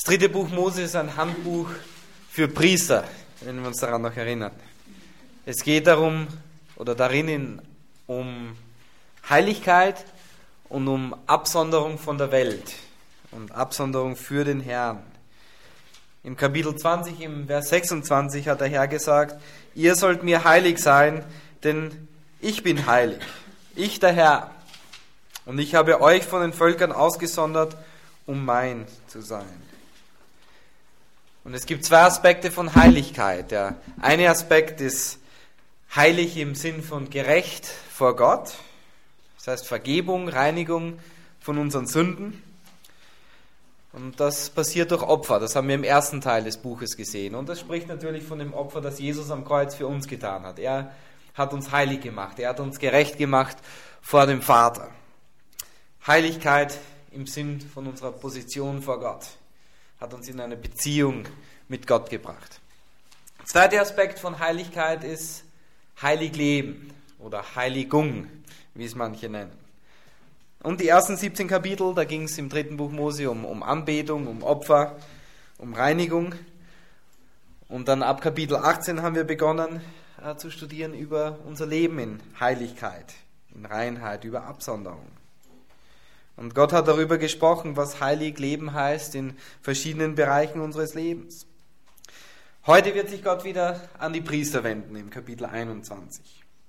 dritte Buch Mose ist ein Handbuch für Priester, wenn wir uns daran noch erinnern. Es geht darum, oder darin um Heiligkeit und um Absonderung von der Welt und Absonderung für den Herrn. Im Kapitel 20, im Vers 26 hat der Herr gesagt, ihr sollt mir heilig sein, denn ich bin heilig, ich der Herr. Und ich habe euch von den Völkern ausgesondert, um mein zu sein. Und es gibt zwei Aspekte von Heiligkeit. Der eine Aspekt ist heilig im Sinn von gerecht vor Gott. Das heißt Vergebung, Reinigung von unseren Sünden. Und das passiert durch Opfer. Das haben wir im ersten Teil des Buches gesehen. Und das spricht natürlich von dem Opfer, das Jesus am Kreuz für uns getan hat. Er hat uns heilig gemacht. Er hat uns gerecht gemacht vor dem Vater. Heiligkeit im Sinn von unserer Position vor Gott hat uns in eine Beziehung mit Gott gebracht. Der zweite Aspekt von Heiligkeit ist heilig leben oder Heiligung, wie es manche nennen. Und die ersten 17 Kapitel, da ging es im dritten Buch Mose um Anbetung, um Opfer, um Reinigung. Und dann ab Kapitel 18 haben wir begonnen zu studieren über unser Leben in Heiligkeit, in Reinheit, über Absonderung. Und Gott hat darüber gesprochen, was heilig leben heißt in verschiedenen Bereichen unseres Lebens. Heute wird sich Gott wieder an die Priester wenden, im Kapitel 21.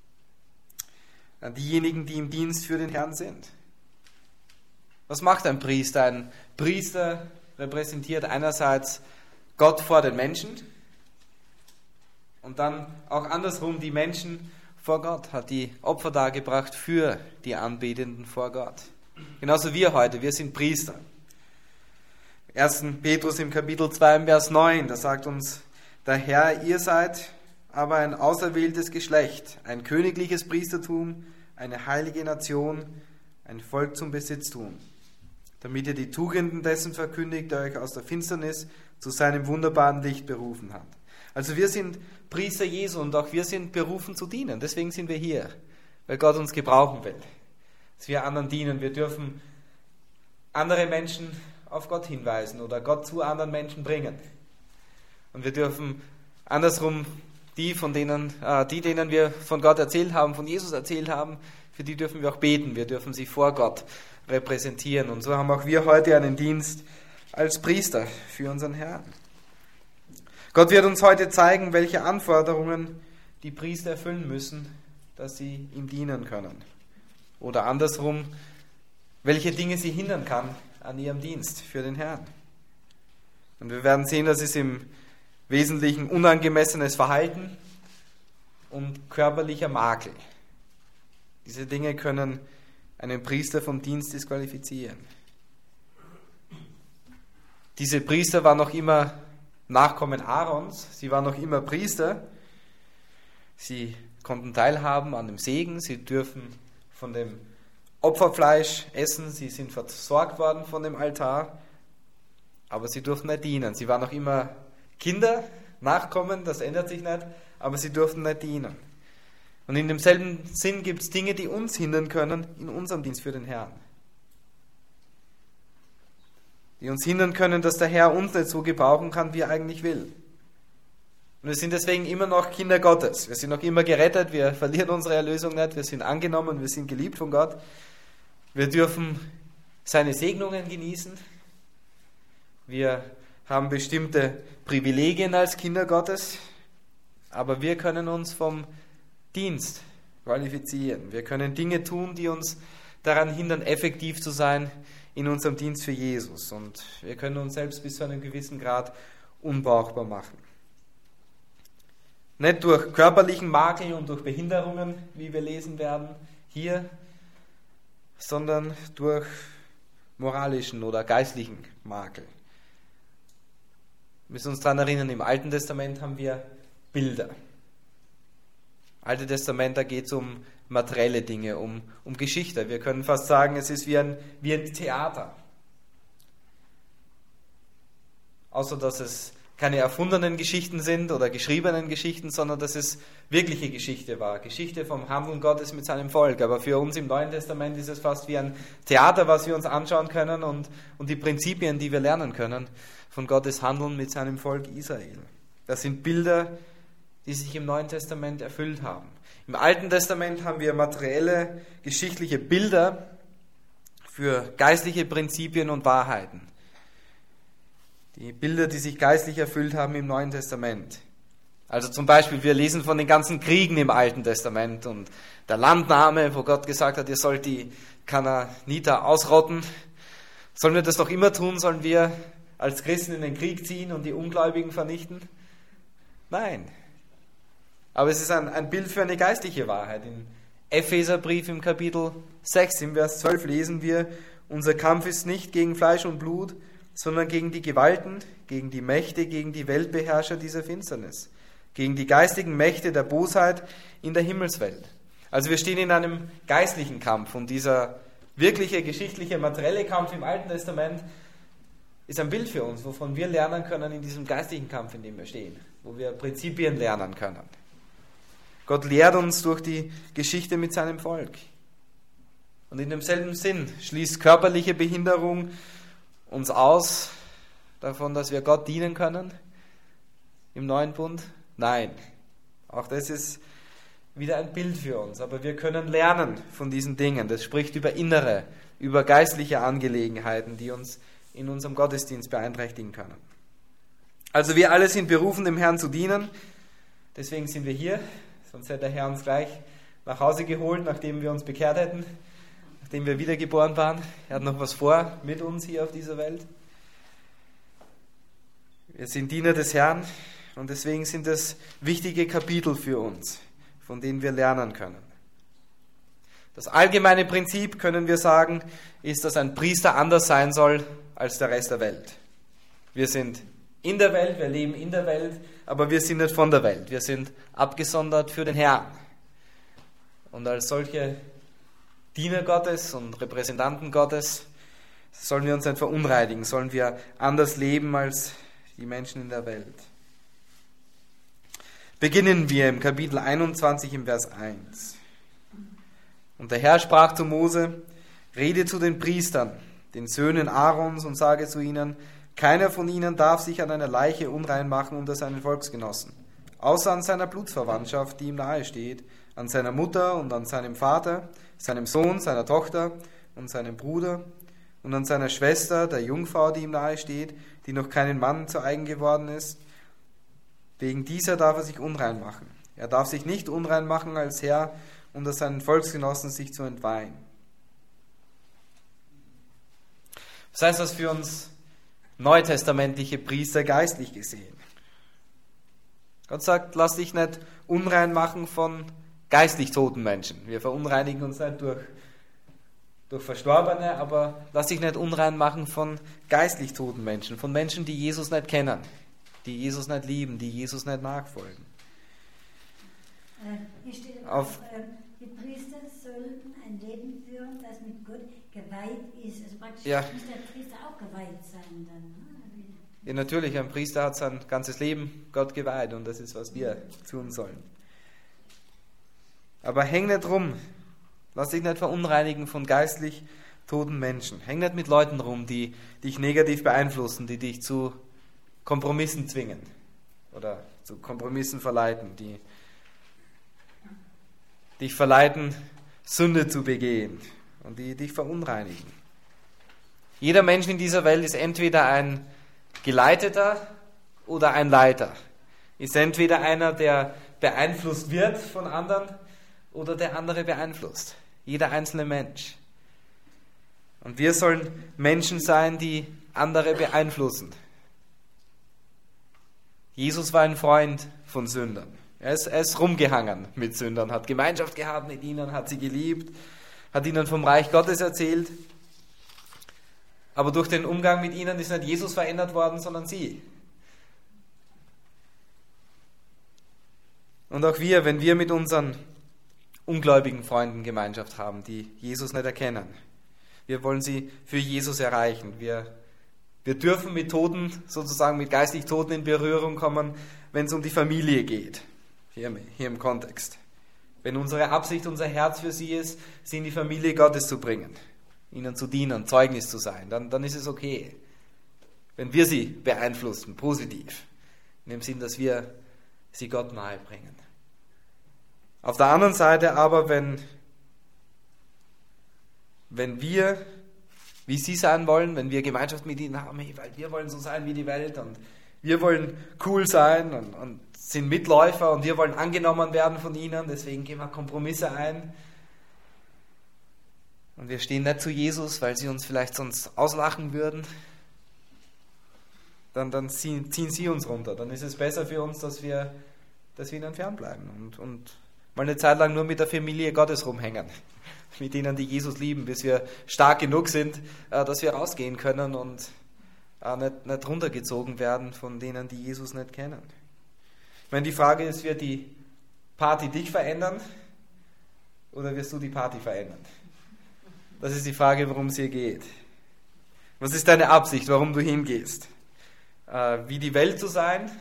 An diejenigen, die im Dienst für den Herrn sind. Was macht ein Priester? Ein Priester repräsentiert einerseits Gott vor den Menschen und dann auch andersrum die Menschen vor Gott, hat die Opfer dargebracht für die Anbetenden vor Gott. Genauso wir heute, wir sind Priester. 1. Petrus im Kapitel 2 im Vers 9, da sagt uns der Herr, ihr seid aber ein auserwähltes Geschlecht, ein königliches Priestertum, eine heilige Nation, ein Volk zum Besitztum, damit ihr die Tugenden dessen verkündigt, der euch aus der Finsternis zu seinem wunderbaren Licht berufen hat. Also wir sind Priester Jesu und auch wir sind berufen zu dienen. Deswegen sind wir hier, weil Gott uns gebrauchen will. Dass wir anderen dienen. Wir dürfen andere Menschen auf Gott hinweisen oder Gott zu anderen Menschen bringen. Und wir dürfen andersrum denen wir von Gott erzählt haben, von Jesus erzählt haben, für die dürfen wir auch beten. Wir dürfen sie vor Gott repräsentieren. Und so haben auch wir heute einen Dienst als Priester für unseren Herrn. Gott wird uns heute zeigen, welche Anforderungen die Priester erfüllen müssen, dass sie ihm dienen können. Oder andersrum, welche Dinge sie hindern kann an ihrem Dienst für den Herrn. Und wir werden sehen, dass es im Wesentlichen unangemessenes Verhalten und körperlicher Makel. Diese Dinge können einen Priester vom Dienst disqualifizieren. Diese Priester waren noch immer Nachkommen Aarons, sie waren noch immer Priester. Sie konnten teilhaben an dem Segen, sie dürfen von dem Opferfleisch essen, sie sind versorgt worden von dem Altar, aber sie durften nicht dienen. Sie waren noch immer Kinder, Nachkommen, das ändert sich nicht, aber sie durften nicht dienen. Und in demselben Sinn gibt es Dinge, die uns hindern können in unserem Dienst für den Herrn. Die uns hindern können, dass der Herr uns nicht so gebrauchen kann, wie er eigentlich will. Und wir sind deswegen immer noch Kinder Gottes. Wir sind noch immer gerettet, wir verlieren unsere Erlösung nicht, wir sind angenommen, wir sind geliebt von Gott. Wir dürfen seine Segnungen genießen. Wir haben bestimmte Privilegien als Kinder Gottes, aber wir können uns vom Dienst qualifizieren. Wir können Dinge tun, die uns daran hindern, effektiv zu sein in unserem Dienst für Jesus. Und wir können uns selbst bis zu einem gewissen Grad unbrauchbar machen. Nicht durch körperlichen Makel und durch Behinderungen, wie wir lesen werden hier, sondern durch moralischen oder geistlichen Makel. Wir müssen uns daran erinnern, im Alten Testament haben wir Bilder. Im Alten Testament, da geht es um materielle Dinge, um Geschichte. Wir können fast sagen, es ist wie ein Theater. Außer dass es keine erfundenen Geschichten sind oder geschriebenen Geschichten, sondern dass es wirkliche Geschichte war. Geschichte vom Handeln Gottes mit seinem Volk. Aber für uns im Neuen Testament ist es fast wie ein Theater, was wir uns anschauen können und die Prinzipien, die wir lernen können von Gottes Handeln mit seinem Volk Israel. Das sind Bilder, die sich im Neuen Testament erfüllt haben. Im Alten Testament haben wir materielle, geschichtliche Bilder für geistliche Prinzipien und Wahrheiten. Die Bilder, die sich geistlich erfüllt haben im Neuen Testament. Also zum Beispiel, wir lesen von den ganzen Kriegen im Alten Testament und der Landnahme, wo Gott gesagt hat, ihr sollt die Kanaaniter ausrotten. Sollen wir das doch immer tun? Sollen wir als Christen in den Krieg ziehen und die Ungläubigen vernichten? Nein. Aber es ist ein Bild für eine geistliche Wahrheit. Im Epheserbrief im Kapitel 6, im Vers 12 lesen wir, unser Kampf ist nicht gegen Fleisch und Blut, sondern gegen die Gewalten, gegen die Mächte, gegen die Weltbeherrscher dieser Finsternis, gegen die geistigen Mächte der Bosheit in der Himmelswelt. Also wir stehen in einem geistlichen Kampf und dieser wirkliche, geschichtliche, materielle Kampf im Alten Testament ist ein Bild für uns, wovon wir lernen können in diesem geistlichen Kampf, in dem wir stehen, wo wir Prinzipien lernen können. Gott lehrt uns durch die Geschichte mit seinem Volk. Und in demselben Sinn schließt körperliche Behinderung uns aus davon, dass wir Gott dienen können im neuen Bund? Nein. Auch das ist wieder ein Bild für uns. Aber wir können lernen von diesen Dingen. Das spricht über innere, über geistliche Angelegenheiten, die uns in unserem Gottesdienst beeinträchtigen können. Also wir alle sind berufen, dem Herrn zu dienen. Deswegen sind wir hier. Sonst hätte der Herr uns gleich nach Hause geholt, nachdem wir uns bekehrt hätten, nachdem wir wiedergeboren waren. Er hat noch was vor mit uns hier auf dieser Welt. Wir sind Diener des Herrn und deswegen sind es wichtige Kapitel für uns, von denen wir lernen können. Das allgemeine Prinzip, können wir sagen, ist, dass ein Priester anders sein soll als der Rest der Welt. Wir sind in der Welt, wir leben in der Welt, aber wir sind nicht von der Welt. Wir sind abgesondert für den Herrn. Und als solche Diener Gottes und Repräsentanten Gottes sollen wir uns nicht verunreinigen, sollen wir anders leben als die Menschen in der Welt. Beginnen wir im Kapitel 21 im Vers 1. Und der Herr sprach zu Mose, rede zu den Priestern, den Söhnen Aarons, und sage zu ihnen, keiner von ihnen darf sich an einer Leiche unrein machen unter seinen Volksgenossen, außer an seiner Blutsverwandtschaft, die ihm nahe steht, an seiner Mutter und an seinem Vater, seinem Sohn, seiner Tochter und seinem Bruder und an seiner Schwester, der Jungfrau, die ihm nahe steht, die noch keinen Mann zu eigen geworden ist. Wegen dieser darf er sich unrein machen. Er darf sich nicht unrein machen als Herr, unter seinen Volksgenossen sich zu entweihen. Was heißt das für uns neutestamentliche Priester geistlich gesehen? Gott sagt, lass dich nicht unrein machen von geistlich toten Menschen. Wir verunreinigen uns nicht durch Verstorbene, aber lass dich nicht unrein machen von geistlich toten Menschen, von Menschen, die Jesus nicht kennen, die Jesus nicht lieben, die Jesus nicht nachfolgen. Hier steht auch, die Priester sollten ein Leben führen, das mit Gott geweiht ist. Also praktisch muss der Priester auch geweiht sein dann. Ja, natürlich, ein Priester hat sein ganzes Leben Gott geweiht und das ist, was wir tun sollen. Aber häng nicht rum. Lass dich nicht verunreinigen von geistlich toten Menschen. Häng nicht mit Leuten rum, die dich negativ beeinflussen, die dich zu Kompromissen zwingen oder zu Kompromissen verleiten, die dich verleiten, Sünde zu begehen und die dich verunreinigen. Jeder Mensch in dieser Welt ist entweder ein Geleiteter oder ein Leiter. Ist entweder einer, der beeinflusst wird von anderen oder der andere beeinflusst. Jeder einzelne Mensch. Und wir sollen Menschen sein, die andere beeinflussen. Jesus war ein Freund von Sündern. Er ist rumgehangen mit Sündern, hat Gemeinschaft gehabt mit ihnen, hat sie geliebt, hat ihnen vom Reich Gottes erzählt. Aber durch den Umgang mit ihnen ist nicht Jesus verändert worden, sondern sie. Und auch wir, wenn wir mit unseren ungläubigen Freunden Gemeinschaft haben, die Jesus nicht erkennen, wir wollen sie für Jesus erreichen. Wir Wir dürfen mit Toten, sozusagen mit geistig Toten in Berührung kommen, wenn es um die Familie geht, hier im Kontext. Wenn unsere Absicht, unser Herz für sie ist, sie in die Familie Gottes zu bringen, ihnen zu dienen, Zeugnis zu sein, dann ist es okay. Wenn wir sie beeinflussen, positiv, in dem Sinn, dass wir sie Gott nahe bringen. Auf der anderen Seite aber, wenn wir wie sie sein wollen, wenn wir Gemeinschaft mit ihnen haben, weil wir wollen so sein wie die Welt und wir wollen cool sein und sind Mitläufer und wir wollen angenommen werden von ihnen, deswegen gehen wir Kompromisse ein. Und wir stehen nicht zu Jesus, weil sie uns vielleicht sonst auslachen würden. Dann ziehen sie uns runter. Dann ist es besser für uns, dass wir ihnen fernbleiben und mal eine Zeit lang nur mit der Familie Gottes rumhängen. Mit denen, die Jesus lieben, bis wir stark genug sind, dass wir rausgehen können und nicht runtergezogen werden von denen, die Jesus nicht kennen. Ich meine, die Frage ist, wird die Party dich verändern oder wirst du die Party verändern? Das ist die Frage, worum es hier geht. Was ist deine Absicht, warum du hingehst? Wie die Welt zu sein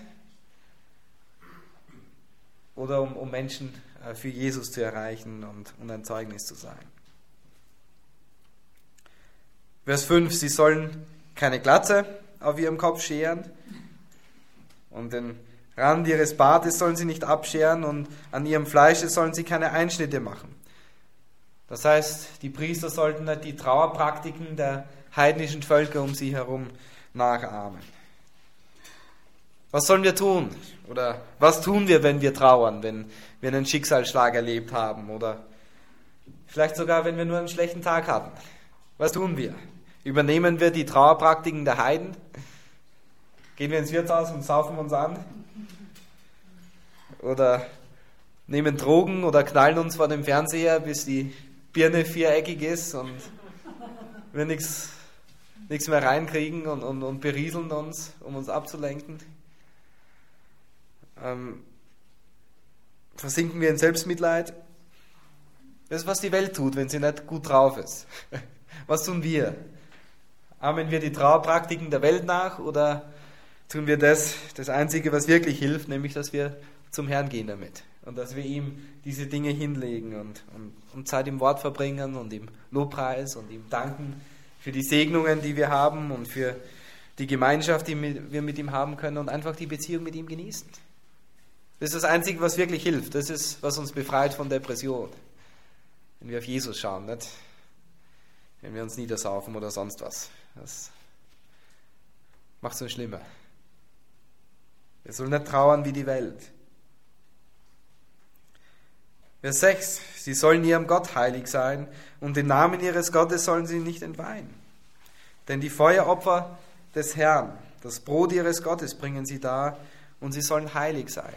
oder um Menschen für Jesus zu erreichen und ein Zeugnis zu sein. Vers 5, sie sollen keine Glatze auf ihrem Kopf scheren und den Rand ihres Bartes sollen sie nicht abscheren und an ihrem Fleische sollen sie keine Einschnitte machen. Das heißt, die Priester sollten nicht die Trauerpraktiken der heidnischen Völker um sie herum nachahmen. Was sollen wir tun? Oder was tun wir, wenn wir trauern, wenn wir einen Schicksalsschlag erlebt haben? Oder vielleicht sogar, wenn wir nur einen schlechten Tag hatten? Was tun wir? Übernehmen wir die Trauerpraktiken der Heiden? Gehen wir ins Wirtshaus und saufen uns an? Oder nehmen Drogen oder knallen uns vor dem Fernseher, bis die Birne viereckig ist und wir nichts mehr reinkriegen und berieseln uns, um uns abzulenken? Versinken wir in Selbstmitleid? Das ist, was die Welt tut, wenn sie nicht gut drauf ist. Was tun wir? Ahmen wir die Trauerpraktiken der Welt nach oder tun wir das Einzige, was wirklich hilft, nämlich, dass wir zum Herrn gehen damit und dass wir ihm diese Dinge hinlegen und Zeit im Wort verbringen und im Lobpreis und ihm danken für die Segnungen, die wir haben und für die Gemeinschaft, die wir mit ihm haben können und einfach die Beziehung mit ihm genießen. Das ist das Einzige, was wirklich hilft. Das ist, was uns befreit von Depression. Wenn wir auf Jesus schauen, nicht? Wenn wir uns niedersaufen oder sonst was. Das macht es nur schlimmer. Wir sollen nicht trauern wie die Welt. Vers 6. Sie sollen ihrem Gott heilig sein und den Namen ihres Gottes sollen sie nicht entweihen. Denn die Feueropfer des Herrn, das Brot ihres Gottes bringen sie dar und sie sollen heilig sein.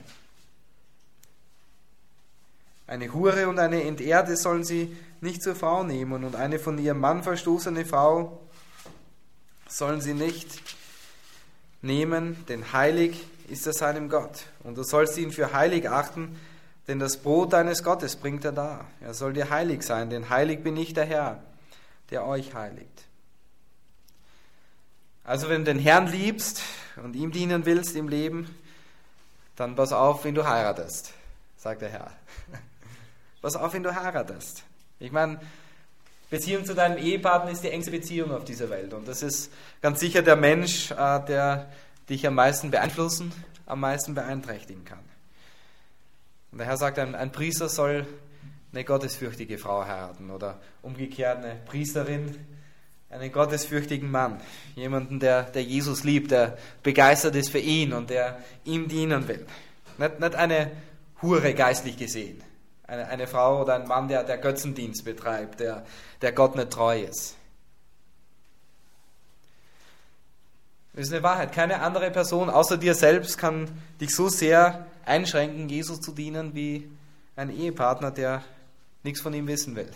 Eine Hure und eine Entehrte sollen sie nicht zur Frau nehmen und eine von ihrem Mann verstoßene Frau sollen sie nicht nehmen, denn heilig ist er seinem Gott. Und du sollst ihn für heilig achten, denn das Brot deines Gottes bringt er dar. Er soll dir heilig sein, denn heilig bin ich der Herr, der euch heiligt. Also wenn du den Herrn liebst und ihm dienen willst im Leben, dann pass auf, wenn du heiratest, sagt der Herr. Pass auf, wenn du heiratest. Ich meine, Beziehung zu deinem Ehepartner ist die engste Beziehung auf dieser Welt. Und das ist ganz sicher der Mensch, der dich am meisten beeinflussen, am meisten beeinträchtigen kann. Und der Herr sagt, ein Priester soll eine gottesfürchtige Frau heiraten oder umgekehrt eine Priesterin, einen gottesfürchtigen Mann. Jemanden, der Jesus liebt, der begeistert ist für ihn und der ihm dienen will. Nicht eine Hure geistlich gesehen. Eine Frau oder ein Mann, der Götzendienst betreibt, der Gott nicht treu ist. Das ist eine Wahrheit. Keine andere Person außer dir selbst kann dich so sehr einschränken, Jesus zu dienen, wie ein Ehepartner, der nichts von ihm wissen will.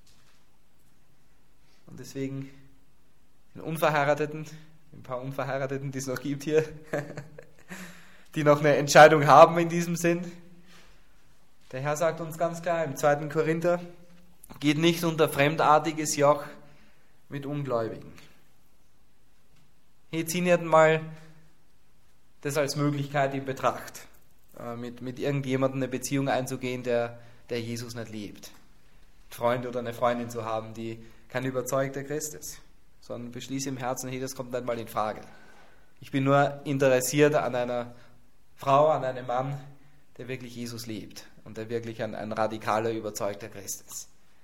Und deswegen ein paar Unverheirateten, die es noch gibt hier, die noch eine Entscheidung haben in diesem Sinn. Der Herr sagt uns ganz klar im 2. Korinther, geht nicht unter fremdartiges Joch mit Ungläubigen. Hier ziehen wir mal das als Möglichkeit in Betracht, mit irgendjemandem eine Beziehung einzugehen, der Jesus nicht liebt. Ein Freund oder eine Freundin zu haben, die kein überzeugter Christ ist, sondern beschließe im Herzen, hey, das kommt nicht mal in Frage. Ich bin nur interessiert an einer Frau, an einem Mann, der wirklich Jesus liebt und der wirklich ein radikaler, überzeugter Christ ist.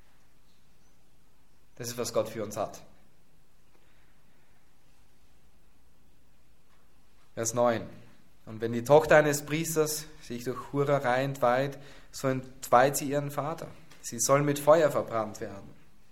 Das ist, was Gott für uns hat. Vers 9. Und wenn die Tochter eines Priesters sich durch Hurerei entweiht, so entweiht sie ihren Vater. Sie soll mit Feuer verbrannt werden.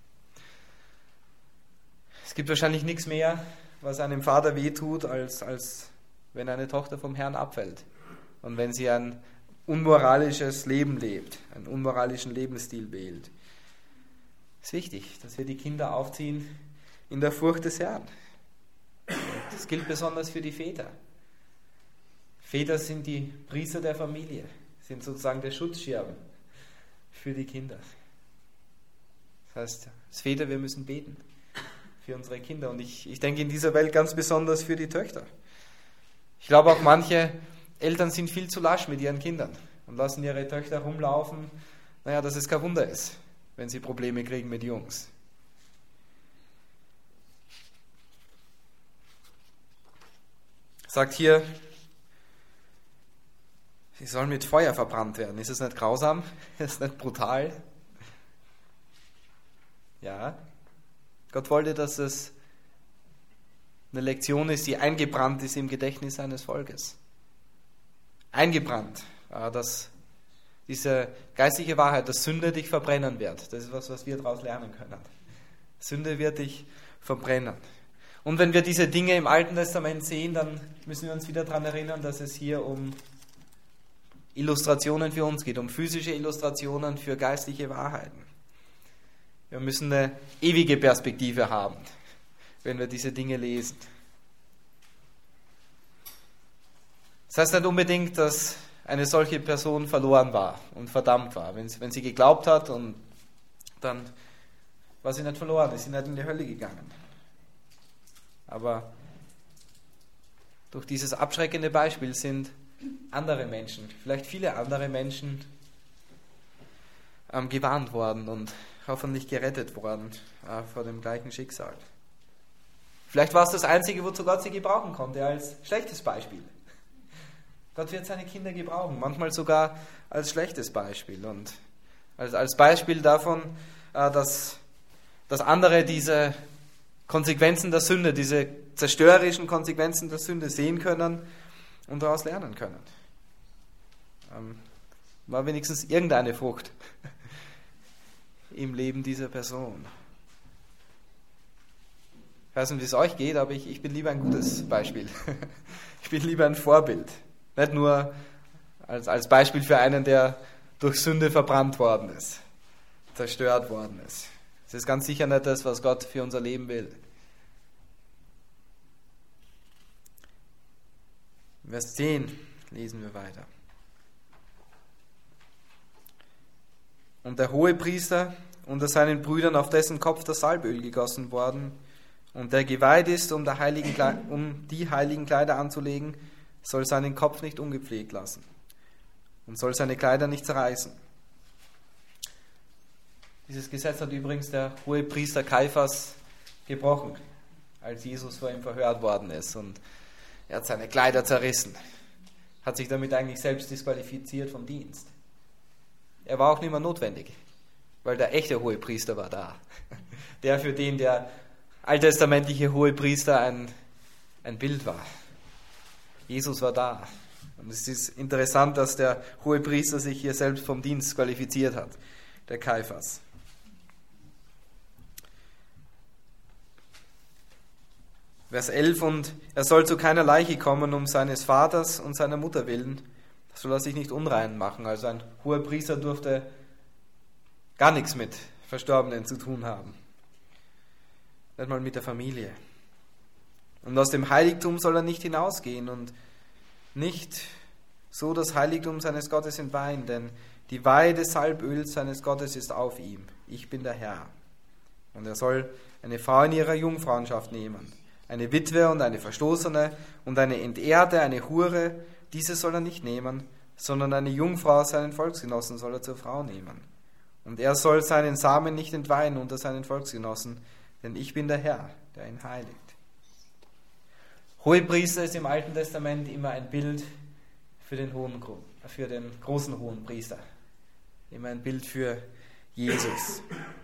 Es gibt wahrscheinlich nichts mehr, was einem Vater wehtut, als wenn eine Tochter vom Herrn abfällt. Und wenn sie ein unmoralisches Leben lebt, einen unmoralischen Lebensstil wählt. Es ist wichtig, dass wir die Kinder aufziehen in der Furcht des Herrn. Das gilt besonders für die Väter. Väter sind die Priester der Familie, sind sozusagen der Schutzschirm für die Kinder. Das heißt, als Väter, wir müssen beten für unsere Kinder. Und ich denke in dieser Welt ganz besonders für die Töchter. Ich glaube auch manche Eltern sind viel zu lasch mit ihren Kindern und lassen ihre Töchter rumlaufen. Naja, dass es kein Wunder ist, wenn sie Probleme kriegen mit Jungs. Sagt hier, sie sollen mit Feuer verbrannt werden. Ist es nicht grausam? Ist es nicht brutal? Ja. Gott wollte, dass es eine Lektion ist, die eingebrannt ist im Gedächtnis seines Volkes. Eingebrannt, dass diese geistliche Wahrheit, dass Sünde dich verbrennen wird. Das ist was wir daraus lernen können. Sünde wird dich verbrennen. Und wenn wir diese Dinge im Alten Testament sehen, dann müssen wir uns wieder daran erinnern, dass es hier um Illustrationen für uns geht, um physische Illustrationen für geistliche Wahrheiten. Wir müssen eine ewige Perspektive haben, wenn wir diese Dinge lesen. Das heißt nicht unbedingt, dass eine solche Person verloren war und verdammt war. Wenn sie geglaubt hat, und dann war sie nicht verloren, ist sie nicht in die Hölle gegangen. Aber durch dieses abschreckende Beispiel sind andere Menschen, vielleicht viele andere Menschen, gewarnt worden und hoffentlich gerettet worden vor dem gleichen Schicksal. Vielleicht war es das Einzige, wozu Gott sie gebrauchen konnte, als schlechtes Beispiel. Gott wird seine Kinder gebrauchen, manchmal sogar als schlechtes Beispiel. Und als Beispiel davon, dass andere diese Konsequenzen der Sünde, diese zerstörerischen Konsequenzen der Sünde sehen können und daraus lernen können. War wenigstens irgendeine Frucht im Leben dieser Person. Ich weiß nicht, wie es euch geht, aber ich bin lieber ein gutes Beispiel. Ich bin lieber ein Vorbild. Nicht nur als Beispiel für einen, der durch Sünde verbrannt worden ist, zerstört worden ist. Das ist ganz sicher nicht das, was Gott für unser Leben will. Vers 10 lesen wir weiter. Und der Hohepriester unter seinen Brüdern, auf dessen Kopf das Salböl gegossen worden und der geweiht ist, um die heiligen Kleider anzulegen, soll seinen Kopf nicht ungepflegt lassen und soll seine Kleider nicht zerreißen. Dieses Gesetz hat übrigens der Hohepriester Kaiphas gebrochen, als Jesus vor ihm verhört worden ist, und er hat seine Kleider zerrissen, hat sich damit eigentlich selbst disqualifiziert vom Dienst. Er war auch nicht mehr notwendig, weil der echte Hohepriester war da. Der, für den der alttestamentliche Hohepriester ein Bild war. Jesus war da. Und es ist interessant, dass der Hohepriester sich hier selbst vom Dienst qualifiziert hat, der Kaiphas. Vers 11, und er soll zu keiner Leiche kommen um seines Vaters und seiner Mutter willen, soll er sich nicht unrein machen. Also ein Hohepriester durfte gar nichts mit Verstorbenen zu tun haben. Nicht mal mit der Familie. Und aus dem Heiligtum soll er nicht hinausgehen und nicht so das Heiligtum seines Gottes entweihen, denn die Weihe des Salböls seines Gottes ist auf ihm. Ich bin der Herr. Und er soll eine Frau in ihrer Jungfrauenschaft nehmen, Eine Witwe und eine Verstoßene und eine Entehrte, eine Hure, diese soll er nicht nehmen, sondern eine Jungfrau, seinen Volksgenossen, soll er zur Frau nehmen. Und er soll seinen Samen nicht entweihen unter seinen Volksgenossen, denn ich bin der Herr, der ihn heiligt. Hohepriester ist im Alten Testament immer ein Bild für den großen Hohenpriester. Immer ein Bild für Jesus.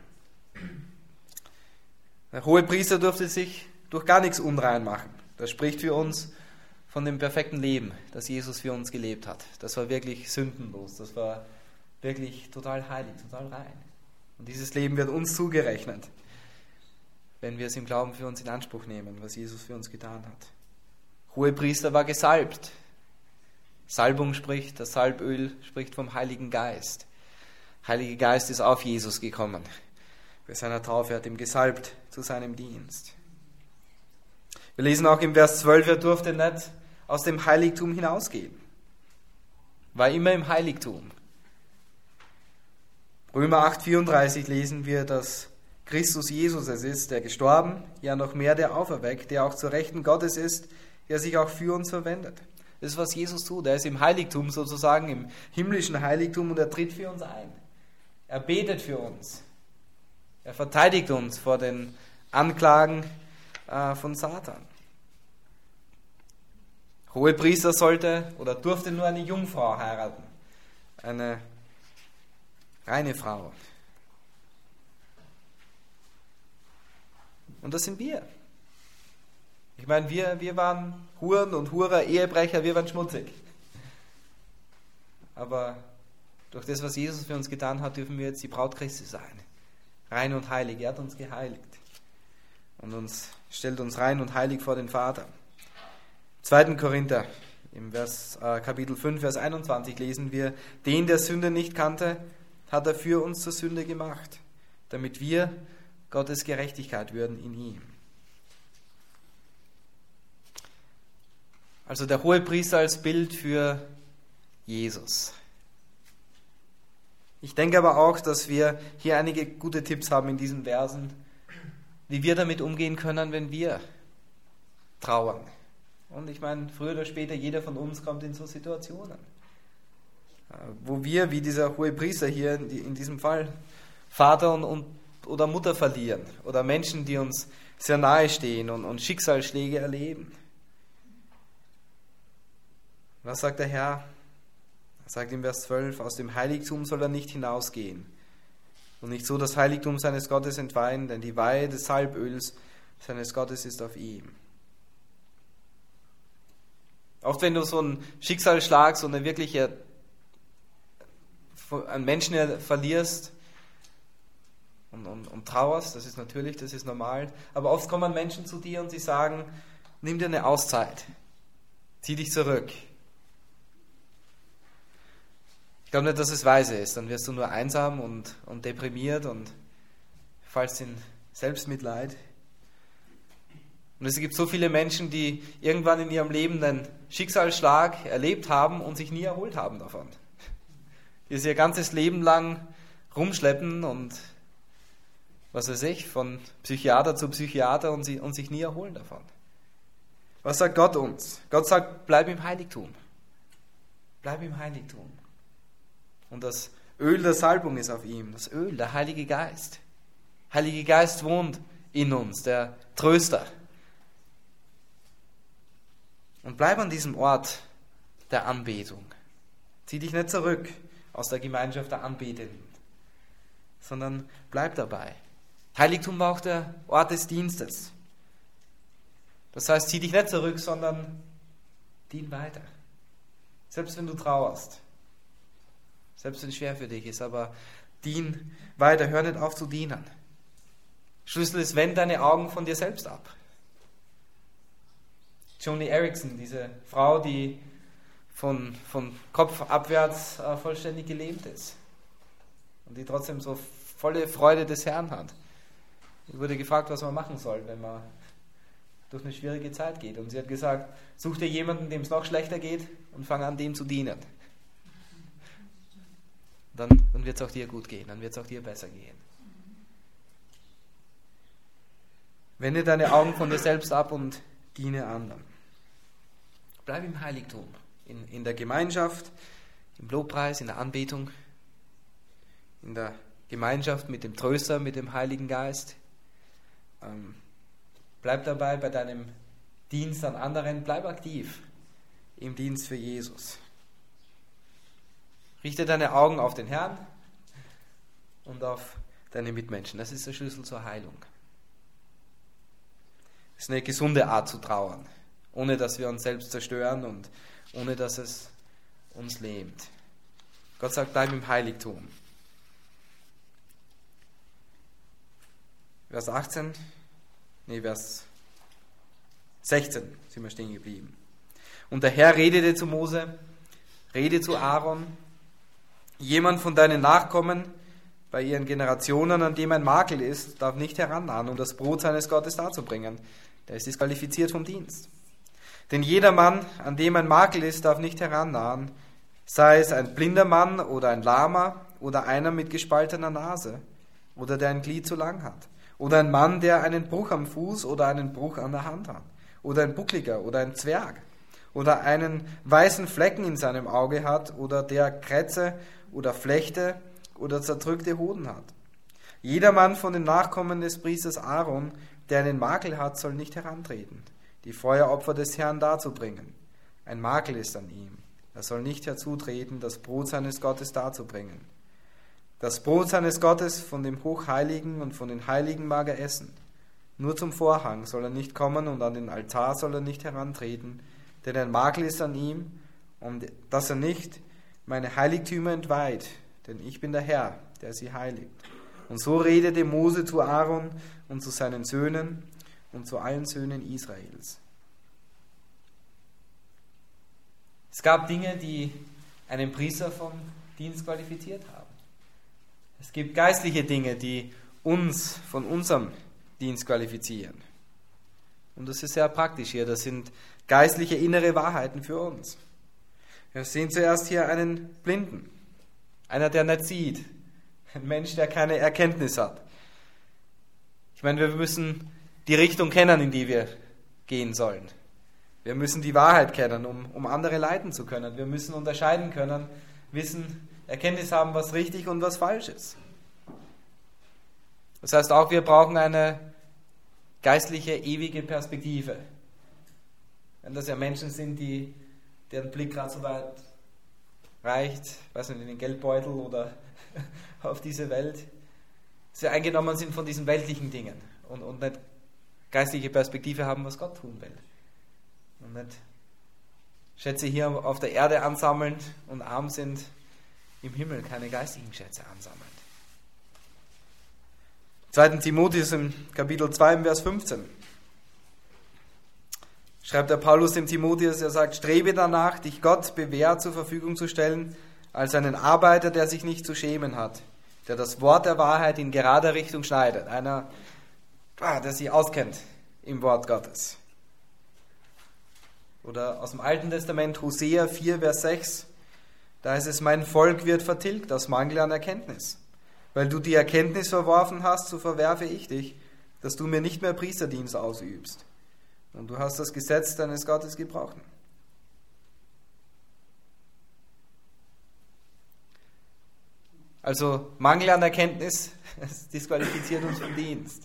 Der Hohepriester durfte sich durch gar nichts unrein machen. Das spricht für uns von dem perfekten Leben, das Jesus für uns gelebt hat. Das war wirklich sündenlos. Das war wirklich total heilig, total rein. Und dieses Leben wird uns zugerechnet, wenn wir es im Glauben für uns in Anspruch nehmen, was Jesus für uns getan hat. Hohepriester war gesalbt. Salbung spricht, das Salböl spricht vom Heiligen Geist. Heilige Geist ist auf Jesus gekommen. Bei seiner Taufe hat ihm gesalbt zu seinem Dienst. Wir lesen auch im Vers 12, er durfte nicht aus dem Heiligtum hinausgehen. War immer im Heiligtum. Römer 8,34 lesen wir, dass Christus Jesus es ist, der gestorben, ja noch mehr der auferweckt, der auch zur Rechten Gottes ist, der sich auch für uns verwendet. Das ist, was Jesus tut. Er ist im Heiligtum sozusagen, im himmlischen Heiligtum, und er tritt für uns ein. Er betet für uns. Er verteidigt uns vor den Anklagen von Satan. Hohepriester sollte oder durfte nur eine Jungfrau heiraten. Eine reine Frau. Und das sind wir. Ich meine, wir waren Huren und Hurer, Ehebrecher, wir waren schmutzig. Aber durch das, was Jesus für uns getan hat, dürfen wir jetzt die Braut Christi sein. Rein und heilig. Er hat uns geheiligt. Und stellt uns rein und heilig vor den Vater. 2. Korinther, im Kapitel 5, Vers 21 lesen wir, den, der Sünde nicht kannte, hat er für uns zur Sünde gemacht, damit wir Gottes Gerechtigkeit würden in ihm. Also der Hohepriester als Bild für Jesus. Ich denke aber auch, dass wir hier einige gute Tipps haben in diesen Versen, wie wir damit umgehen können, wenn wir trauern. Und ich meine, früher oder später, jeder von uns kommt in so Situationen, wo wir, wie dieser Hohepriester hier in diesem Fall, Vater oder Mutter verlieren oder Menschen, die uns sehr nahe stehen und Schicksalsschläge erleben. Was sagt der Herr? Er sagt im Vers 12, aus dem Heiligtum soll er nicht hinausgehen und nicht so das Heiligtum seines Gottes entweihen, denn die Weihe des Salböls seines Gottes ist auf ihm. Oft wenn du so einen Schicksalsschlag, so eine wirkliche, einen Menschen verlierst und trauerst, das ist natürlich, das ist normal, aber oft kommen Menschen zu dir und sie sagen, nimm dir eine Auszeit, zieh dich zurück. Ich glaube nicht, dass es weise ist, dann wirst du nur einsam und deprimiert und fallst in Selbstmitleid. Und es gibt so viele Menschen, die irgendwann in ihrem Leben einen Schicksalsschlag erlebt haben und sich nie erholt haben davon. Die es ihr ganzes Leben lang rumschleppen und, was weiß ich, von Psychiater zu Psychiater und sich nie erholen davon. Was sagt Gott uns? Gott sagt, bleib im Heiligtum. Bleib im Heiligtum. Und das Öl der Salbung ist auf ihm. Das Öl, der Heilige Geist. Der Heilige Geist wohnt in uns, der Tröster. Und bleib an diesem Ort der Anbetung. Zieh dich nicht zurück aus der Gemeinschaft der Anbetenden, sondern bleib dabei. Heiligtum war auch der Ort des Dienstes. Das heißt, zieh dich nicht zurück, sondern dien weiter. Selbst wenn du trauerst. Selbst wenn es schwer für dich ist, aber dien weiter. Hör nicht auf zu dienen. Schlüssel ist, wend deine Augen von dir selbst ab. Joni Eareckson, diese Frau, die von Kopf abwärts vollständig gelähmt ist und die trotzdem so volle Freude des Herrn hat. Sie wurde gefragt, was man machen soll, wenn man durch eine schwierige Zeit geht. Und sie hat gesagt, such dir jemanden, dem es noch schlechter geht und fang an, dem zu dienen. Dann wird es auch dir gut gehen, dann wird es auch dir besser gehen. Wende deine Augen von dir selbst ab und diene anderen. Bleib im Heiligtum, in der Gemeinschaft, im Lobpreis, in der Anbetung, in der Gemeinschaft mit dem Tröster, mit dem Heiligen Geist. Bleib dabei bei deinem Dienst an anderen, bleib aktiv im Dienst für Jesus. Richte deine Augen auf den Herrn und auf deine Mitmenschen. Das ist der Schlüssel zur Heilung. Das ist eine gesunde Art zu trauern, ohne dass wir uns selbst zerstören und ohne dass es uns lähmt. Gott sagt, bleib im Heiligtum. Vers 16 sind wir stehen geblieben. Und der Herr redete zu Mose, rede zu Aaron, jemand von deinen Nachkommen bei ihren Generationen, an dem ein Makel ist, darf nicht herannahen, um das Brot seines Gottes darzubringen. Der ist disqualifiziert vom Dienst. Denn jeder Mann, an dem ein Makel ist, darf nicht herannahen, sei es ein blinder Mann oder ein Lahmer oder einer mit gespaltener Nase oder der ein Glied zu lang hat. Oder ein Mann, der einen Bruch am Fuß oder einen Bruch an der Hand hat. Oder ein Buckliger oder ein Zwerg. Oder einen weißen Flecken in seinem Auge hat. Oder der Krätze oder Flechte oder zerdrückte Hoden hat. Jeder Mann von den Nachkommen des Priesters Aaron, der einen Makel hat, soll nicht herantreten, die Feueropfer des Herrn darzubringen. Ein Makel ist an ihm. Er soll nicht herzutreten, das Brot seines Gottes darzubringen. Das Brot seines Gottes von dem Hochheiligen und von den Heiligen mag er essen. Nur zum Vorhang soll er nicht kommen und an den Altar soll er nicht herantreten, denn ein Makel ist an ihm, dass er nicht meine Heiligtümer entweiht, denn ich bin der Herr, der sie heiligt. Und so redete Mose zu Aaron und zu seinen Söhnen und zu allen Söhnen Israels. Es gab Dinge, die einen Priester vom Dienst qualifiziert haben. Es gibt geistliche Dinge, die uns von unserem Dienst qualifizieren. Und das ist sehr praktisch hier. Das sind geistliche innere Wahrheiten für uns. Wir sehen zuerst hier einen Blinden. Einer, der nicht sieht. Ein Mensch, der keine Erkenntnis hat. Ich meine, wir müssen die Richtung kennen, in die wir gehen sollen. Wir müssen die Wahrheit kennen, um andere leiten zu können. Wir müssen unterscheiden können, wissen, Erkenntnis haben, was richtig und was falsch ist. Das heißt auch, wir brauchen eine geistliche, ewige Perspektive. Wenn das ja Menschen sind, deren Blick gerade so weit reicht, weiß nicht, in den Geldbeutel oder auf diese Welt, dass wir eingenommen sind von diesen weltlichen Dingen und nicht geistliche Perspektive haben, was Gott tun will. Und nicht Schätze hier auf der Erde ansammeln und arm sind, im Himmel keine geistigen Schätze ansammeln. 2. Timotheus im Kapitel 2 im Vers 15 schreibt der Paulus dem Timotheus, er sagt, strebe danach, dich Gott bewährt zur Verfügung zu stellen, als einen Arbeiter, der sich nicht zu schämen hat, der das Wort der Wahrheit in gerader Richtung schneidet, einer, der sich auskennt im Wort Gottes. Oder aus dem Alten Testament, Hosea 4, Vers 6, da heißt es, mein Volk wird vertilgt aus Mangel an Erkenntnis. Weil du die Erkenntnis verworfen hast, so verwerfe ich dich, dass du mir nicht mehr Priesterdienst ausübst. Und du hast das Gesetz deines Gottes gebrochen. Also Mangel an Erkenntnis, das disqualifiziert uns vom Dienst.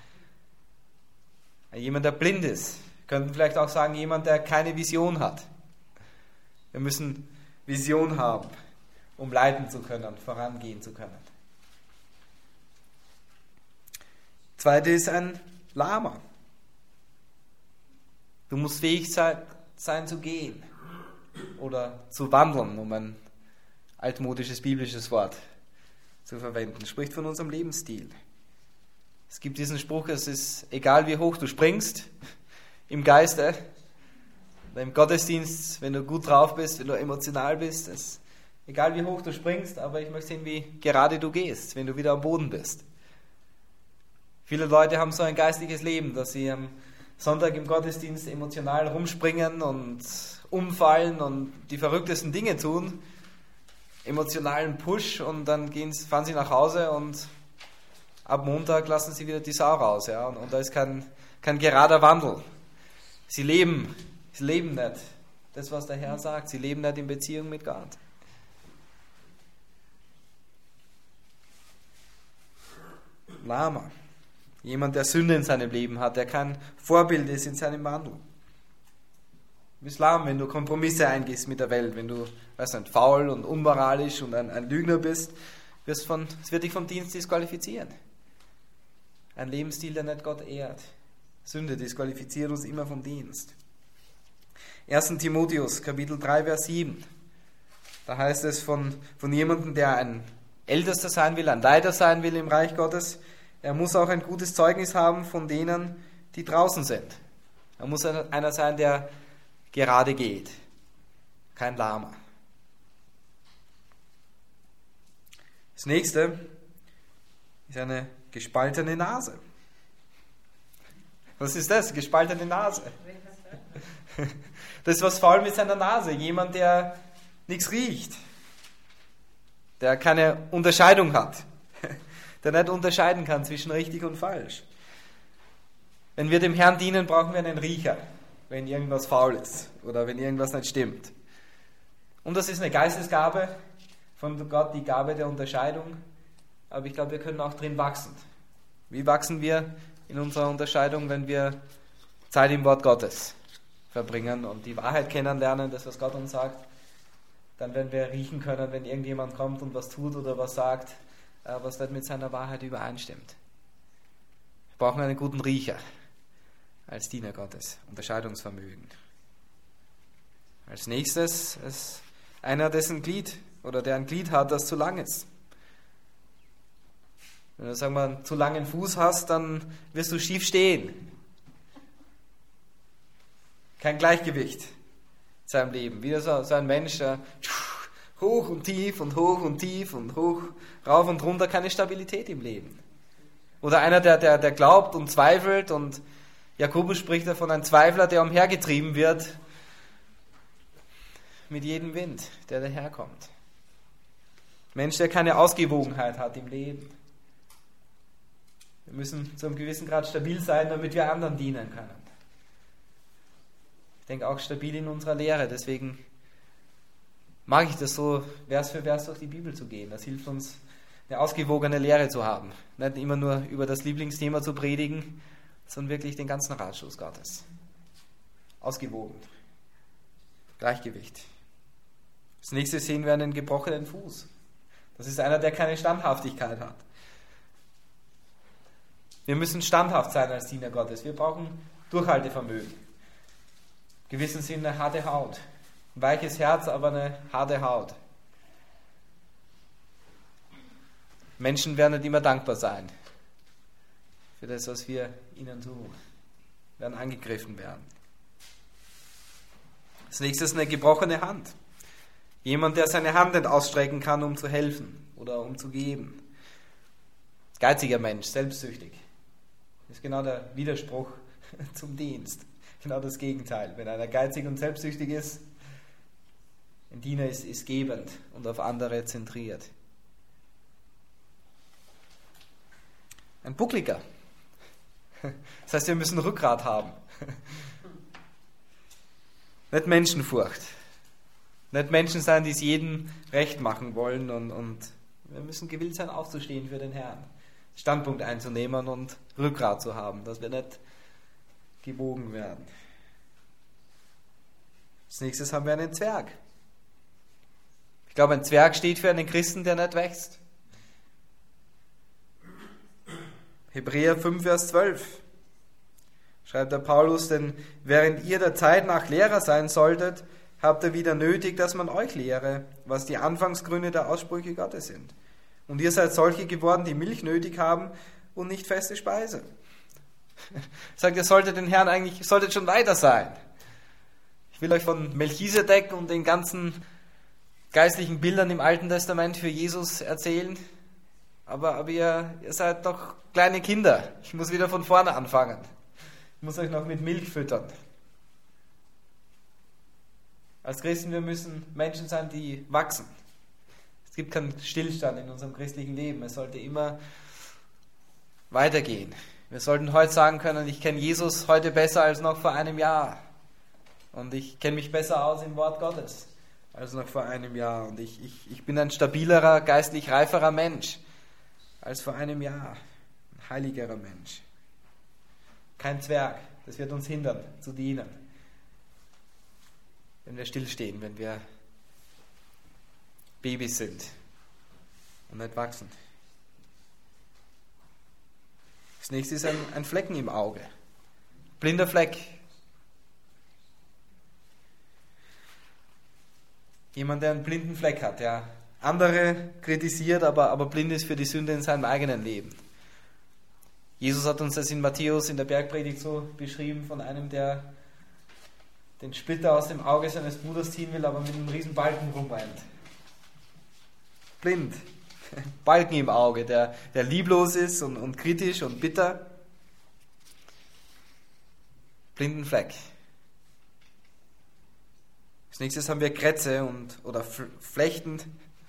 Jemand, der blind ist, könnten vielleicht auch sagen, jemand, der keine Vision hat. Wir müssen Vision haben, um leiten zu können, vorangehen zu können. Zweite ist ein Lahmer. Du musst fähig sein zu gehen oder zu wandeln, um ein altmodisches biblisches Wort zu verwenden. Das spricht von unserem Lebensstil. Es gibt diesen Spruch, es ist egal wie hoch du springst, im Geiste, oder im Gottesdienst, wenn du gut drauf bist, wenn du emotional bist, es egal wie hoch du springst, aber ich möchte sehen, wie gerade du gehst, wenn du wieder am Boden bist. Viele Leute haben so ein geistliches Leben, dass sie am Sonntag im Gottesdienst emotional rumspringen und umfallen und die verrücktesten Dinge tun, emotionalen Push, und dann fahren sie nach Hause und ab Montag lassen sie wieder die Sau raus. Ja? Und da ist kein kein gerader Wandel. Sie leben nicht das, was der Herr sagt. Sie leben nicht in Beziehung mit Gott. Lahmer. Jemand, der Sünde in seinem Leben hat, der kein Vorbild ist in seinem Wandel. Du bist lahm, wenn du Kompromisse eingehst mit der Welt, wenn du faul und unmoralisch und ein Lügner bist, es wird dich vom Dienst disqualifizieren. Ein Lebensstil, der nicht Gott ehrt. Sünde disqualifiziert uns immer vom Dienst. 1. Timotheus, Kapitel 3, Vers 7. Da heißt es von jemandem, der ein Ältester sein will, ein Leiter sein will im Reich Gottes, er muss auch ein gutes Zeugnis haben von denen, die draußen sind. Er muss einer sein, der gerade geht. Kein Lahmer. Das nächste ist eine gespaltene Nase. Was ist das? Gespaltene Nase. Das ist was faul mit seiner Nase. Jemand, der nichts riecht. Der keine Unterscheidung hat. Der nicht unterscheiden kann zwischen richtig und falsch. Wenn wir dem Herrn dienen, brauchen wir einen Riecher, wenn irgendwas faul ist oder wenn irgendwas nicht stimmt. Und das ist eine Geistesgabe von Gott, die Gabe der Unterscheidung. Aber ich glaube, wir können auch drin wachsen. Wie wachsen wir in unserer Unterscheidung, wenn wir Zeit im Wort Gottes verbringen und die Wahrheit kennenlernen, das, was Gott uns sagt? Dann werden wir riechen können, wenn irgendjemand kommt und was tut oder was sagt, was nicht mit seiner Wahrheit übereinstimmt. Wir brauchen einen guten Riecher als Diener Gottes, Unterscheidungsvermögen. Als nächstes ist einer, dessen Glied oder der ein Glied hat, das zu lang ist. Wenn du, sagen wir, einen zu langen Fuß hast, dann wirst du schief stehen. Kein Gleichgewicht in seinem Leben. Wieder so ein Mensch, der hoch und tief und hoch und tief und hoch, rauf und runter, keine Stabilität im Leben. Oder einer, der glaubt und zweifelt, und Jakobus spricht davon, ein Zweifler, der umhergetrieben wird mit jedem Wind, der daherkommt. Mensch, der keine Ausgewogenheit hat im Leben. Wir müssen zu einem gewissen Grad stabil sein, damit wir anderen dienen können. Ich denke auch stabil in unserer Lehre, deswegen mag ich das so, Vers für Vers durch die Bibel zu gehen. Das hilft uns, eine ausgewogene Lehre zu haben. Nicht immer nur über das Lieblingsthema zu predigen, sondern wirklich den ganzen Ratschluss Gottes. Ausgewogen. Gleichgewicht. Als nächstes sehen wir einen gebrochenen Fuß. Das ist einer, der keine Standhaftigkeit hat. Wir müssen standhaft sein als Diener Gottes. Wir brauchen Durchhaltevermögen. Im gewissen Sinne eine harte Haut. Ein weiches Herz, aber eine harte Haut. Menschen werden nicht immer dankbar sein für das, was wir ihnen tun. Werden angegriffen werden. Als nächstes eine gebrochene Hand. Jemand, der seine Hand nicht ausstrecken kann, um zu helfen oder um zu geben. Geiziger Mensch, selbstsüchtig. Das ist genau der Widerspruch zum Dienst. Genau das Gegenteil. Wenn einer geizig und selbstsüchtig ist, ein Diener ist gebend und auf andere zentriert. Ein Buckliger. Das heißt, wir müssen Rückgrat haben. Nicht Menschenfurcht. Nicht Menschen sein, die es jedem recht machen wollen, und wir müssen gewillt sein, aufzustehen für den Herrn. Standpunkt einzunehmen und Rückgrat zu haben, dass wir nicht gewogen werden. Als nächstes haben wir einen Zwerg. Ich glaube, ein Zwerg steht für einen Christen, der nicht wächst. Hebräer 5, Vers 12 schreibt der Paulus, denn während ihr der Zeit nach Lehrer sein solltet, habt ihr wieder nötig, dass man euch lehre, was die Anfangsgründe der Aussprüche Gottes sind. Und ihr seid solche geworden, die Milch nötig haben und nicht feste Speise. Sagt, ihr solltet den Herrn solltet schon weiter sein. Ich will euch von Melchisedek und den ganzen geistlichen Bildern im Alten Testament für Jesus erzählen, aber ihr seid doch kleine Kinder. Ich muss wieder von vorne anfangen. Ich muss euch noch mit Milch füttern. Als Christen, wir müssen Menschen sein, die wachsen. Es gibt keinen Stillstand in unserem christlichen Leben. Es sollte immer weitergehen. Wir sollten heute sagen können, ich kenne Jesus heute besser als noch vor einem Jahr. Und ich kenne mich besser aus im Wort Gottes als noch vor einem Jahr. Und ich bin ein stabilerer, geistlich reiferer Mensch als vor einem Jahr. Ein heiligerer Mensch. Kein Zwerg, das wird uns hindern, zu dienen. Wenn wir stillstehen, wenn wir Babys sind und nicht wachsen. Das nächste ist ein Flecken im Auge. Blinder Fleck. Jemand, der einen blinden Fleck hat, der andere kritisiert, aber blind ist für die Sünde in seinem eigenen Leben. Jesus hat uns das in Matthäus in der Bergpredigt so beschrieben von einem, der den Splitter aus dem Auge seines Bruders ziehen will, aber mit einem riesen Balken rumrennt. Blind. Balken im Auge, der lieblos ist und kritisch und bitter. Blinden Fleck. Als nächstes haben wir Krätze oder Flechten.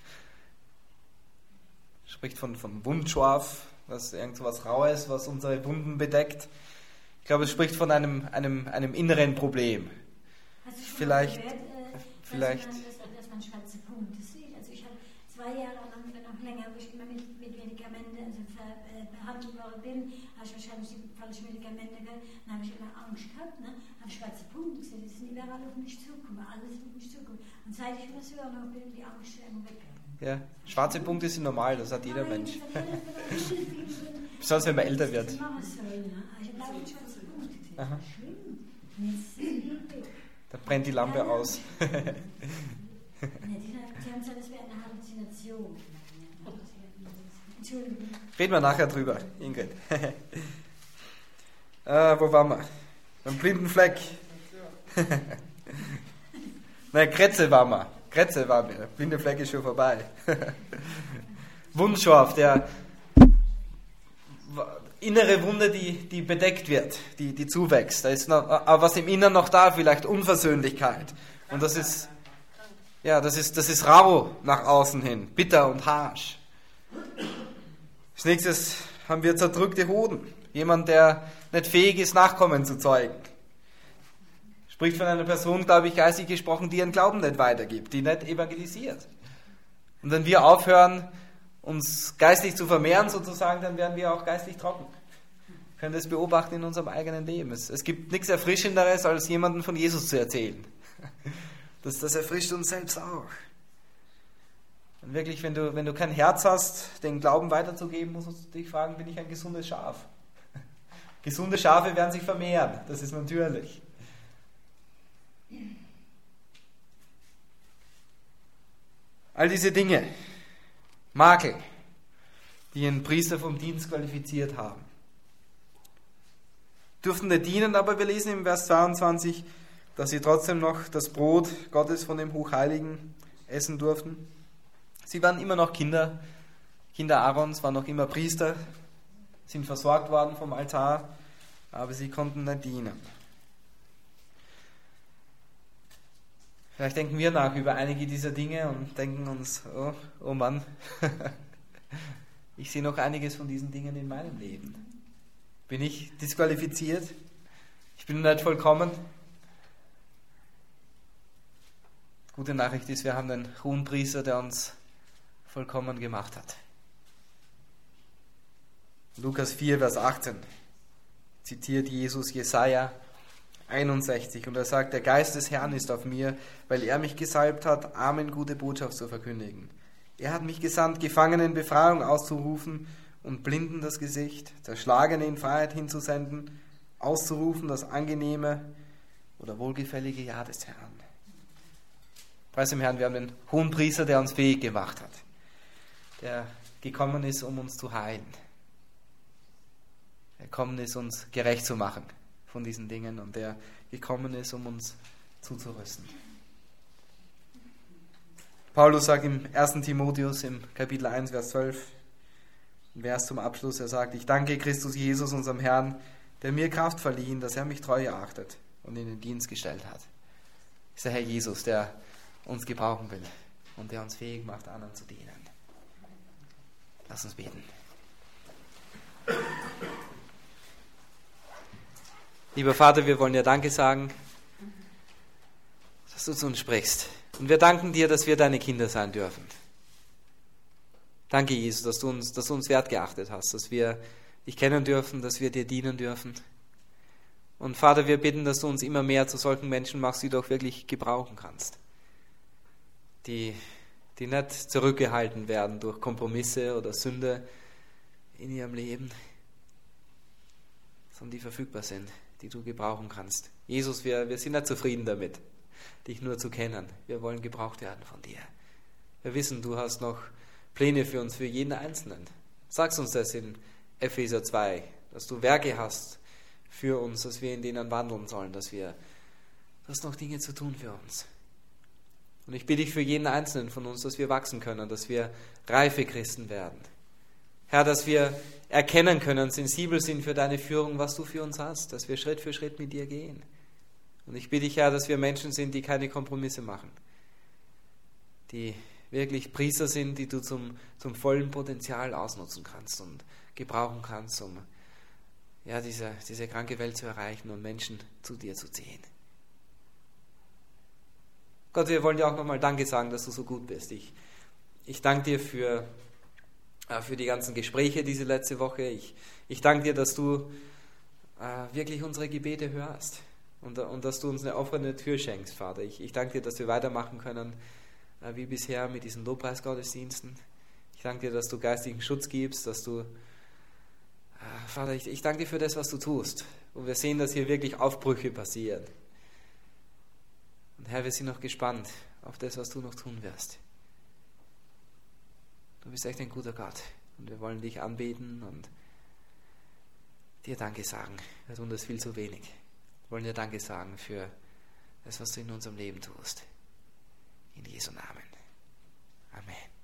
Spricht von Wundschorf, was irgendwas Raues, was unsere Wunden bedeckt. Ich glaube, es spricht von einem inneren Problem. Hast du schon Vielleicht. Dass man schwarze Punkte sieht? Also ich habe 2 Jahre lang oder noch länger, wo ich immer mit Medikamenten behandelt worden bin, habe ich wahrscheinlich die falschen Medikamente gehabt, dann habe ich immer Angst gehabt, ne? Habe schwarze Punkte gesehen, die sind überall auf mich zugekommen, alles auf mich zugekommen. Und seit ich das höre, noch bin die Angst immer weggegangen. Ja, schwarze Punkte sind normal, das hat jeder Mensch. Besonders wenn man älter wird. Ich habe schwarze Punkte gesehen. Aha. Schlimm. Da brennt die Lampe aus. Die haben gesagt, das wäre eine Halluzination. Entschuldigung. Reden wir nachher drüber, Ingrid. Wo waren wir? Beim blinden Fleck. Nein, Krätze waren wir. Der blinde Fleck ist schon vorbei. Wundschorf, der innere Wunde, die bedeckt wird, die zuwächst. Da ist noch, aber was im Inneren noch da, vielleicht Unversöhnlichkeit. Und das ist rau nach außen hin, bitter und harsch. Als nächstes haben wir zerdrückte Hoden. Jemand, der nicht fähig ist, Nachkommen zu zeugen. Spricht von einer Person, glaube ich, geistig gesprochen, die ihren Glauben nicht weitergibt, die nicht evangelisiert. Und wenn wir aufhören, uns geistlich zu vermehren sozusagen, dann werden wir auch geistlich trocken. Wir können das beobachten in unserem eigenen Leben. Es gibt nichts Erfrischenderes, als jemandem von Jesus zu erzählen. Das erfrischt uns selbst auch. Und wirklich, wenn du kein Herz hast, den Glauben weiterzugeben, musst du dich fragen, bin ich ein gesundes Schaf? Gesunde Schafe werden sich vermehren, das ist natürlich. All diese Dinge, Makel, die einen Priester vom Dienst qualifiziert haben. Durften nicht dienen, aber wir lesen im Vers 22, dass sie trotzdem noch das Brot Gottes von dem Hochheiligen essen durften. Sie waren immer noch Kinder Aarons, waren noch immer Priester, sind versorgt worden vom Altar, aber sie konnten nicht dienen. Vielleicht denken wir nach über einige dieser Dinge und denken uns, oh Mann, ich sehe noch einiges von diesen Dingen in meinem Leben. Bin ich disqualifiziert? Ich bin nicht vollkommen. Gute Nachricht ist, wir haben einen hohen Priester, der uns vollkommen gemacht hat. Lukas 4, Vers 18 zitiert Jesus Jesaja 61 und er sagt, der Geist des Herrn ist auf mir, weil er mich gesalbt hat, Armen gute Botschaft zu verkündigen. Er hat mich gesandt, Gefangenen Befreiung auszurufen und Blinden das Gesicht, Zerschlagene in Freiheit hinzusenden, auszurufen das angenehme oder wohlgefällige Jahr des Herrn. Preis dem Herrn, wir haben den hohen Priester, der uns fähig gemacht hat, der gekommen ist, um uns zu heilen. Der gekommen ist, uns gerecht zu machen von diesen Dingen und der gekommen ist, um uns zuzurüsten. Paulus sagt im 1. Timotheus im Kapitel 1, Vers 12, im Vers zum Abschluss, er sagt, ich danke Christus Jesus, unserem Herrn, der mir Kraft verliehen, dass er mich treu erachtet und in den Dienst gestellt hat. Das ist der Herr Jesus, der uns gebrauchen will und der uns fähig macht, anderen zu dienen. Lass uns beten. Lieber Vater, wir wollen dir Danke sagen, dass du zu uns sprichst. Und wir danken dir, dass wir deine Kinder sein dürfen. Danke, Jesus, dass du uns wertgeachtet hast, dass wir dich kennen dürfen, dass wir dir dienen dürfen. Und Vater, wir bitten, dass du uns immer mehr zu solchen Menschen machst, die du auch wirklich gebrauchen kannst. Die nicht zurückgehalten werden durch Kompromisse oder Sünde in ihrem Leben, sondern die verfügbar sind, die du gebrauchen kannst. Jesus, wir sind nicht zufrieden damit, dich nur zu kennen. Wir wollen gebraucht werden von dir. Wir wissen, du hast noch Pläne für uns, für jeden Einzelnen. Sagst uns das in Epheser 2, dass du Werke hast für uns, dass wir in denen wandeln sollen, dass du hast noch Dinge zu tun für uns. Und ich bitte dich für jeden Einzelnen von uns, dass wir wachsen können, dass wir reife Christen werden. Herr, dass wir erkennen können, sensibel sind für deine Führung, was du für uns hast, dass wir Schritt für Schritt mit dir gehen. Und ich bitte dich, Herr, dass wir Menschen sind, die keine Kompromisse machen, die wirklich Priester sind, die du zum vollen Potenzial ausnutzen kannst und gebrauchen kannst, um diese kranke Welt zu erreichen und Menschen zu dir zu ziehen. Gott, wir wollen dir auch nochmal Danke sagen, dass du so gut bist. Ich danke dir für die ganzen Gespräche diese letzte Woche. Ich danke dir, dass du wirklich unsere Gebete hörst und dass du uns eine offene Tür schenkst, Vater. Ich danke dir, dass wir weitermachen können wie bisher mit diesen Lobpreisgottesdiensten. Ich danke dir, dass du geistigen Schutz gibst, dass du Vater, ich danke dir für das, was du tust. Und wir sehen, dass hier wirklich Aufbrüche passieren. Und Herr, wir sind noch gespannt auf das, was du noch tun wirst. Du bist echt ein guter Gott. Und wir wollen dich anbeten und dir Danke sagen. Wir tun das viel zu wenig. Wir wollen dir Danke sagen für das, was du in unserem Leben tust. In Jesu Namen. Amen.